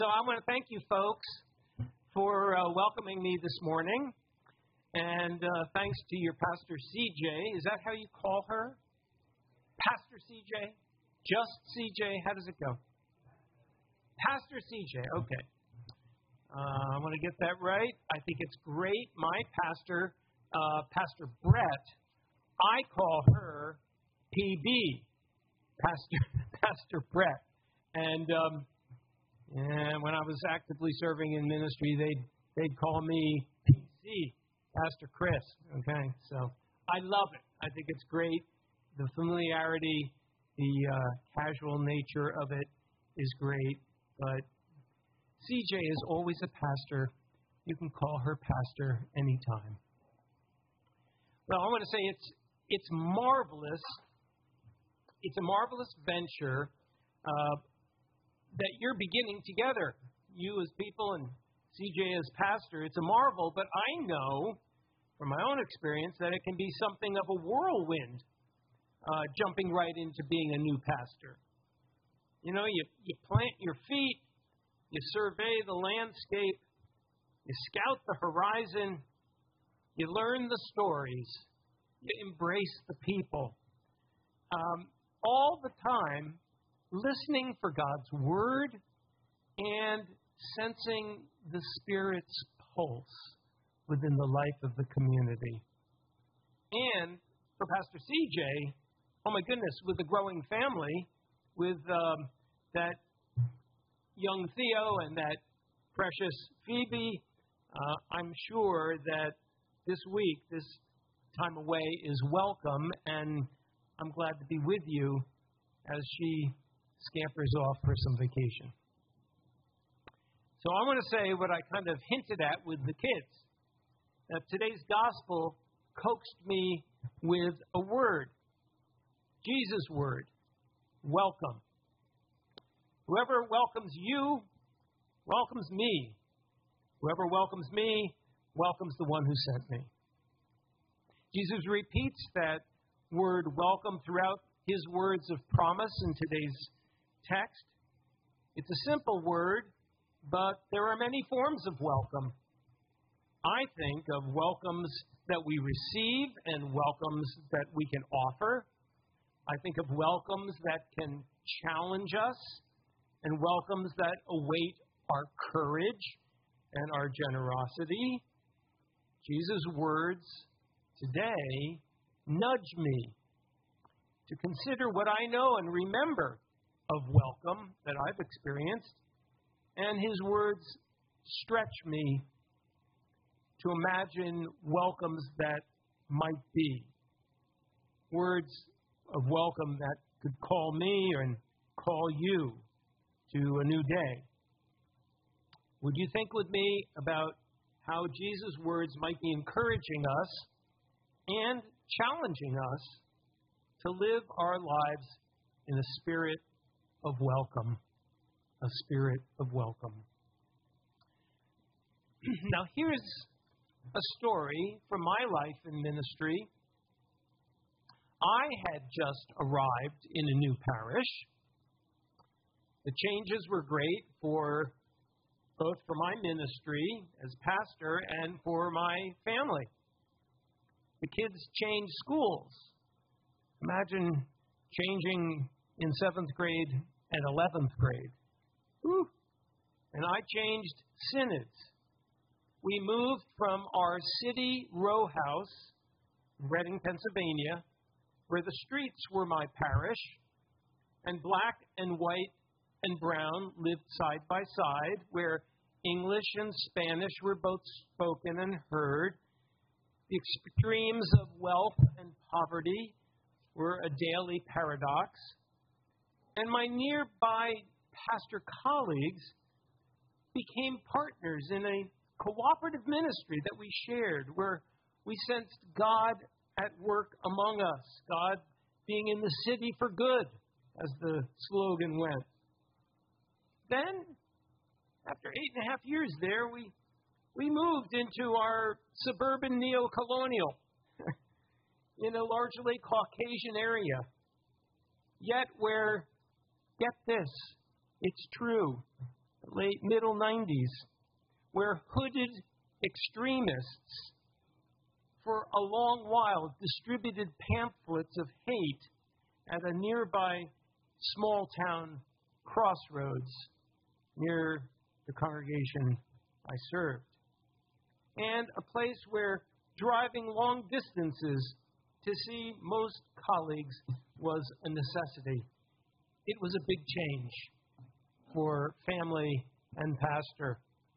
So I want to thank you folks for welcoming me this morning. And thanks to your Pastor CJ. Is that how you call her? Pastor CJ? Just CJ? How does it go? Pastor CJ. Okay. I want to get that right. I think it's great. My pastor, Pastor Brett, I call her PB, Pastor Brett. And when I was actively serving in ministry, they'd call me PC, Pastor Chris. Okay, so I love it. I think it's great. The familiarity, the casual nature of it is great. But CJ is always a pastor. You can call her pastor anytime. Well, I want to say it's marvelous. It's a marvelous venture that you're beginning together, you as people and CJ as pastor. It's a marvel, but I know from my own experience that it can be something of a whirlwind, jumping right into being a new pastor. You know, you plant your feet, you survey the landscape, you scout the horizon, you learn the stories, you embrace the people. All the time, listening for God's word and sensing the Spirit's pulse within the life of the community. And for Pastor CJ, oh my goodness, with the growing family, with that young Theo and that precious Phoebe, I'm sure that this week, this time away is welcome, and I'm glad to be with you as she scampers off for some vacation. So I want to say what I kind of hinted at with the kids, that today's gospel coaxed me with a word, Jesus' word, welcome. Whoever welcomes you welcomes me. Whoever welcomes me welcomes the one who sent me. Jesus repeats that word welcome throughout his words of promise in today's text. It's a simple word, but there are many forms of welcome. I think of welcomes that we receive and welcomes that we can offer. I think of welcomes that can challenge us and welcomes that await our courage and our generosity. Jesus' words today nudge me to consider what I know and remember of welcome that I've experienced, and his words stretch me to imagine welcomes that might be. Words of welcome that could call me and call you to a new day. Would you think with me about how Jesus' words might be encouraging us and challenging us to live our lives in a spirit of welcome, a spirit of welcome. Now, here's a story from my life in ministry. I had just arrived in a new parish. The changes were great both for my ministry as pastor and for my family. The kids changed schools. Imagine changing in 7th grade and 11th grade. Whew. And I changed synods. We moved from our city row house, Reading, Pennsylvania, where the streets were my parish, and black and white and brown lived side by side, where English and Spanish were both spoken and heard. The extremes of wealth and poverty were a daily paradox. And my nearby pastor colleagues became partners in a cooperative ministry that we shared, where we sensed God at work among us, God being in the city for good, as the slogan went. Then, after 8.5 years there, we moved into our suburban neo-colonial in a largely Caucasian area, yet where, get this, it's true, late middle 90s, where hooded extremists for a long while distributed pamphlets of hate at a nearby small town crossroads near the congregation I served. And a place where driving long distances to see most colleagues was a necessity. It was a big change for family and pastor.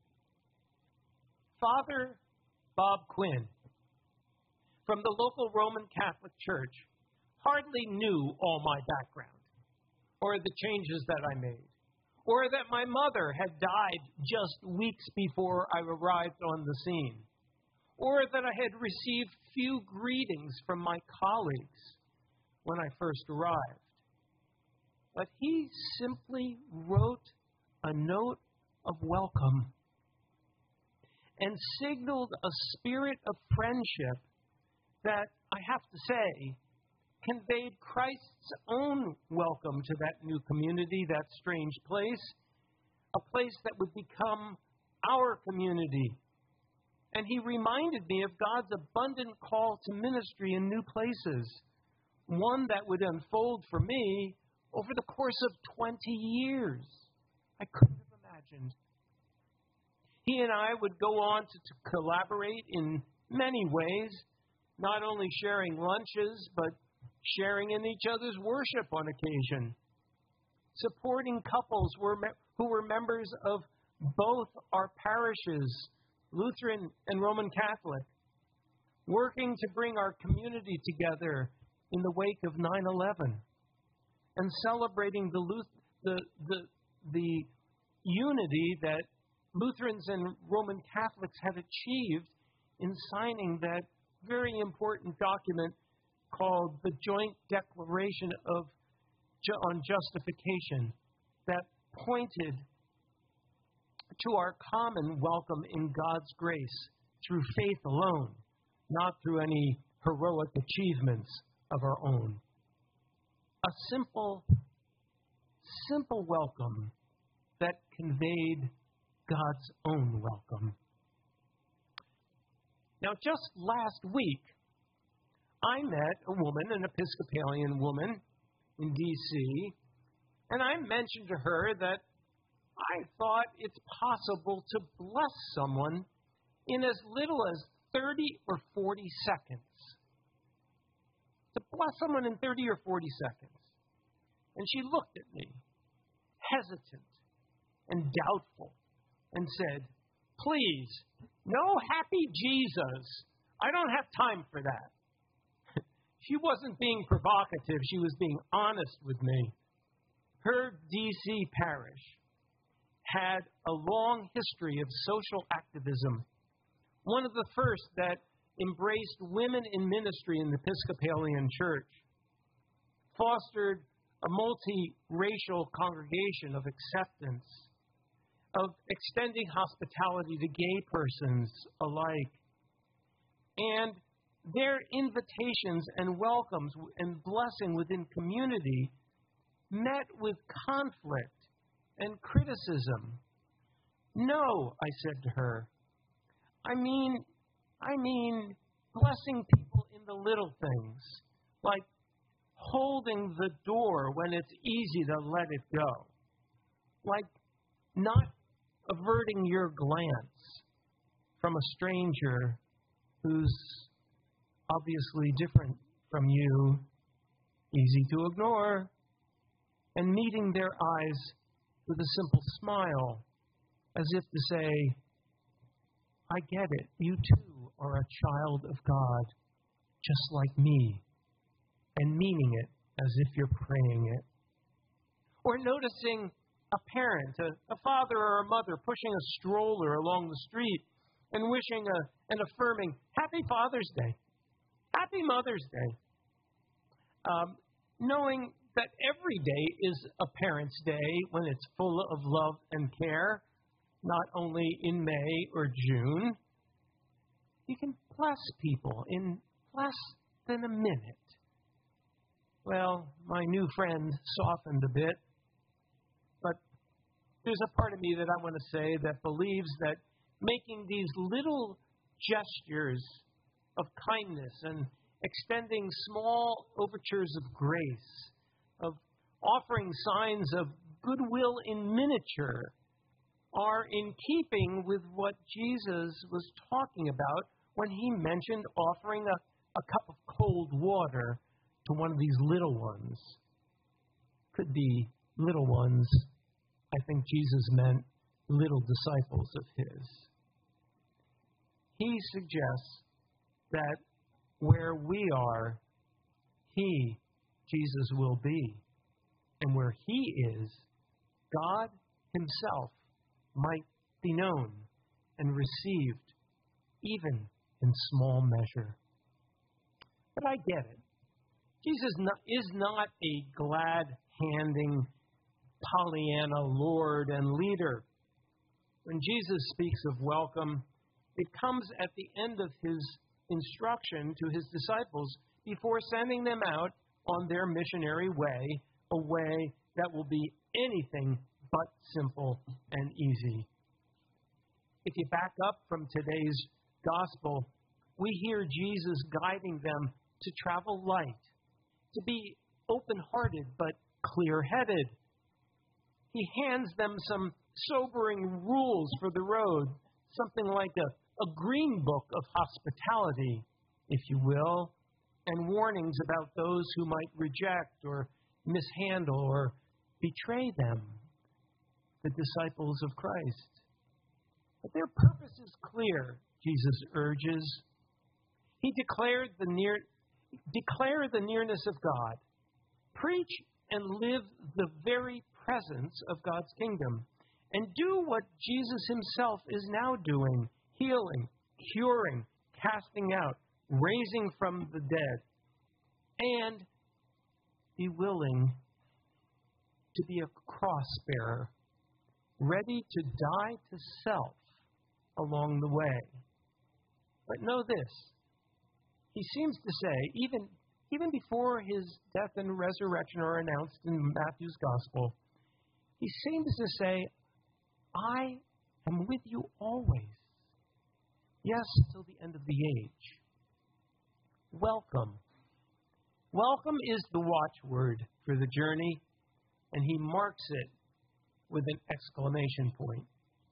Father Bob Quinn from the local Roman Catholic Church hardly knew all my background, or the changes that I made, or that my mother had died just weeks before I arrived on the scene, or that I had received few greetings from my colleagues when I first arrived. But he simply wrote a note of welcome and signaled a spirit of friendship that, I have to say, conveyed Christ's own welcome to that new community, that strange place, a place that would become our community. And he reminded me of God's abundant call to ministry in new places, one that would unfold for me over the course of 20 years. I couldn't have imagined. He and I would go on to collaborate in many ways, not only sharing lunches, but sharing in each other's worship on occasion, supporting couples who were members of both our parishes, Lutheran and Roman Catholic, working to bring our community together in the wake of 9/11, and celebrating the unity that Lutherans and Roman Catholics had achieved in signing that very important document called the Joint Declaration on Justification, that pointed to our common welcome in God's grace through faith alone, not through any heroic achievements of our own. A simple welcome that conveyed God's own welcome. Now, just last week, I met a woman, an Episcopalian woman in D.C., and I mentioned to her that I thought it's possible to bless someone in as little as 30 or 40 seconds. To bless someone in 30 or 40 seconds. And she looked at me, hesitant and doubtful, and said, "Please, no happy Jesus. I don't have time for that." She wasn't being provocative. She was being honest with me. Her D.C. parish had a long history of social activism, one of the first that embraced women in ministry in the Episcopalian Church, fostered a multiracial congregation of acceptance, of extending hospitality to gay persons alike, and their invitations and welcomes and blessing within community met with conflict and criticism. "No," I said to her. I mean blessing people in the little things, like holding the door when it's easy to let it go, like not averting your glance from a stranger who's obviously different from you, easy to ignore, and meeting their eyes with a simple smile, as if to say, "I get it, you too are a child of God, just like me," and meaning it as if you're praying it. Or noticing a parent, a father or a mother, pushing a stroller along the street and wishing an affirming, "Happy Father's Day, Happy Mother's Day," knowing that every day is a parent's day when it's full of love and care, not only in May or June. You can bless people in less than a minute. Well, my new friend softened a bit, but There's a part of me that I want to say that believes that making these little gestures of kindness and extending small overtures of grace, of offering signs of goodwill in miniature, are in keeping with what Jesus was talking about when he mentioned offering a cup of cold water to one of these little ones. Could be little ones. I think Jesus meant little disciples of his. He suggests that where we are, he, Jesus, will be. And where he is, God himself might be known and received, even in small measure. But I get it. Jesus is not a glad-handing Pollyanna Lord and leader. When Jesus speaks of welcome, it comes at the end of his instruction to his disciples before sending them out on their missionary way, a way that will be anything but simple and easy. If you back up from today's gospel, we hear Jesus guiding them to travel light, to be open-hearted but clear-headed. He hands them some sobering rules for the road, something like a green book of hospitality, if you will, and warnings about those who might reject or mishandle or betray them, the disciples of Christ. But their purpose is clear, Jesus urges. He declare the nearness of God. Preach and live the very presence of God's kingdom. And do what Jesus himself is now doing, healing, curing, casting out, raising from the dead. And be willing to be a cross-bearer, ready to die to self along the way. But know this, he seems to say, even before his death and resurrection are announced in Matthew's gospel, he seems to say, I am with you always. Yes, till the end of the age. Welcome. Welcome is the watchword for the journey, and he marks it with an exclamation point.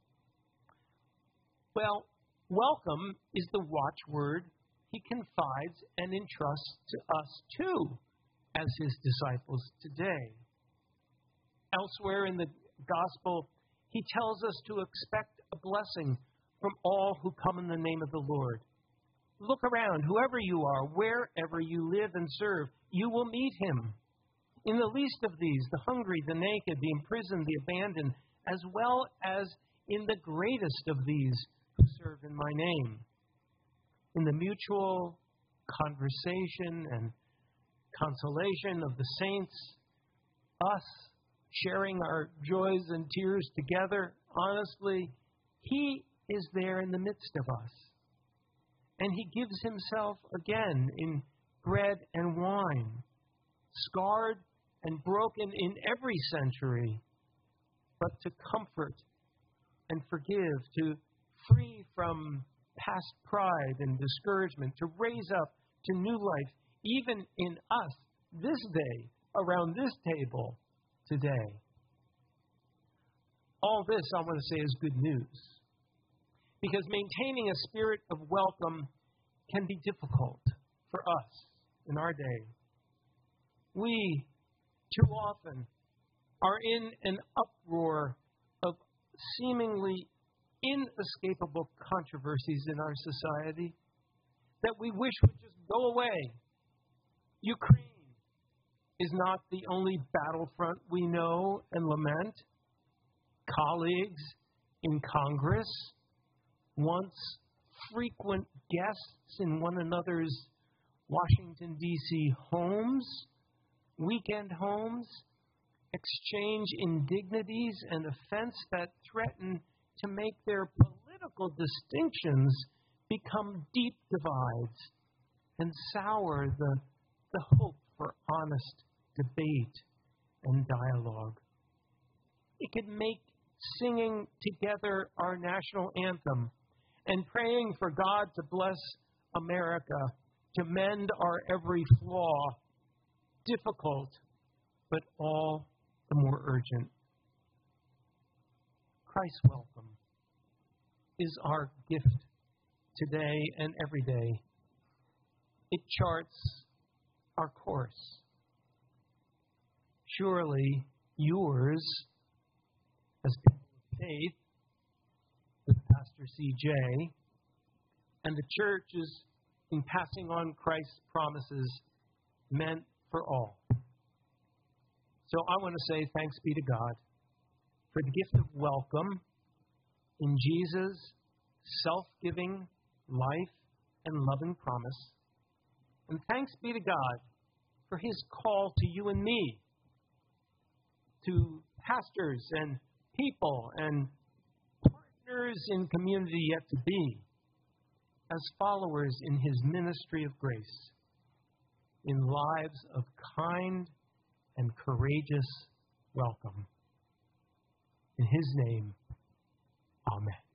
Well, welcome is the watchword he confides and entrusts to us too, as his disciples today. Elsewhere in the gospel, he tells us to expect a blessing from all who come in the name of the Lord. Look around, whoever you are, wherever you live and serve, you will meet him. In the least of these, the hungry, the naked, the imprisoned, the abandoned, as well as in the greatest of these who serve in my name. In the mutual conversation and consolation of the saints, us sharing our joys and tears together, honestly, he is there in the midst of us. And he gives himself again in bread and wine, scarred and broken in every century, but to comfort and forgive, to free from past pride and discouragement, to raise up to new life, even in us this day, around this table today. All this, I want to say, is good news. Because maintaining a spirit of welcome can be difficult for us in our day. We, too often, are in an uproar of seemingly inescapable controversies in our society that we wish would just go away. Ukraine is not the only battlefront we know and lament. Colleagues in Congress, once frequent guests in one another's Washington, D.C. homes, weekend homes, exchange indignities and offense that threaten to make their political distinctions become deep divides and sour the hope for honest debate and dialogue. It could make singing together our national anthem and praying for God to bless America, to mend our every flaw, difficult, but all the more urgent. Christ's welcome is our gift today and every day. It charts our course. Surely yours, as faith, with Pastor C.J., and the church is in passing on Christ's promises meant for all. So I want to say thanks be to God for the gift of welcome in Jesus' self-giving life and loving promise. And thanks be to God for his call to you and me, to pastors and people and partners in community yet to be, as followers in his ministry of grace, in lives of kind and courageous welcome. In his name, amen.